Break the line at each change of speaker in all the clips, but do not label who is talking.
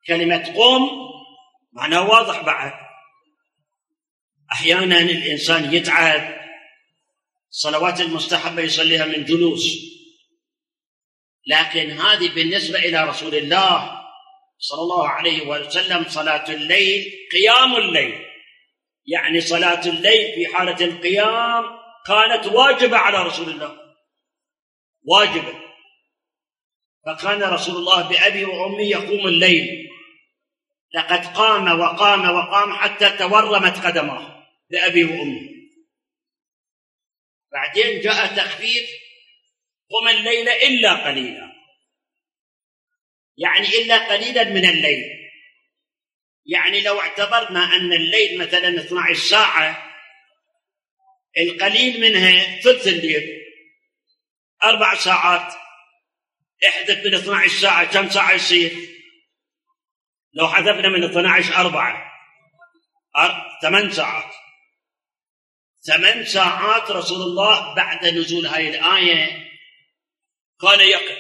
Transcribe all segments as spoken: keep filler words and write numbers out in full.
كلمة قم معناه واضح بعد. أحيانا الإنسان يتعب، الصلوات المستحبة يصليها من جلوس، لكن هذه بالنسبة إلى رسول الله صلى الله عليه وسلم صلاة الليل قيام الليل، يعني صلاة الليل في حالة القيام كانت واجبة على رسول الله، واجبة. فكان رسول الله بأبي وأمي يقوم الليل، لقد قام وقام وقام حتى تورمت قدمه بأبي وأمي. بعدين جاء تخفيف قم الليل إلا قليلا، يعني إلا قليلا من الليل. يعني لو اعتبرنا أن الليل مثلا اثنتي عشرة ساعة، القليل منها ثلث الليل، أربع ساعات، احذف من اثنتي عشرة ساعة كم ساعة يصير؟ لو حذفنا من اثنتي عشرة أربعة، ثمان ساعات. ثمان ساعات رسول الله بعد نزول هذه الآية كان يقف،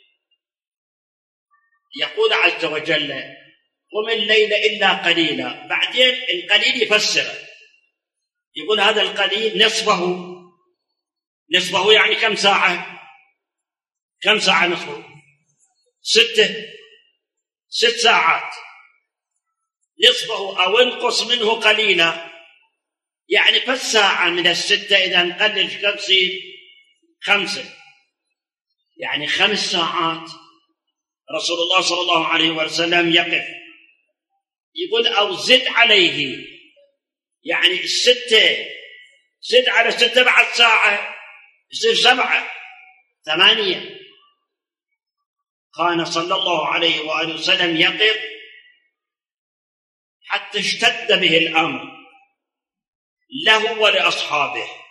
يقول عز وجل قم الليل إلا قليلا. بعدين القليل يفسره، يقول هذا القليل نصفه، نصفه يعني كم ساعة؟ كم ساعة نصفه؟ ستة، ست ساعات. نصفه أو انقص منه قليلا، يعني فالساعة من الستة إذا نقلل كم تصير؟ خمسة، يعني خمس ساعات رسول الله صلى الله عليه وسلم يقف. يقول أو زد عليه، يعني الستة زد على ستة بعد ساعة يصير سبعة، ثمانية. كان صلى الله عليه وآله وسلم يقف حتى اشتد به الأمر له ولأصحابه.